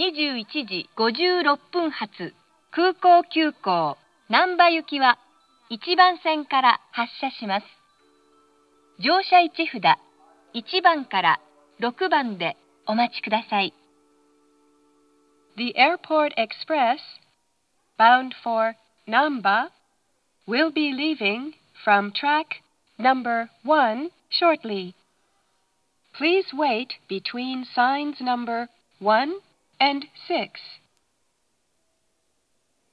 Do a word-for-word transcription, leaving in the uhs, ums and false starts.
にじゅういちじごじゅうろっぷん発空港急行難波行きはいちばん線から発車します。乗車位置札いちばんからろくばんでお待ちください。 The airport express, bound for Namba, will be leaving from track number one shortly. Please wait between signs number one and six.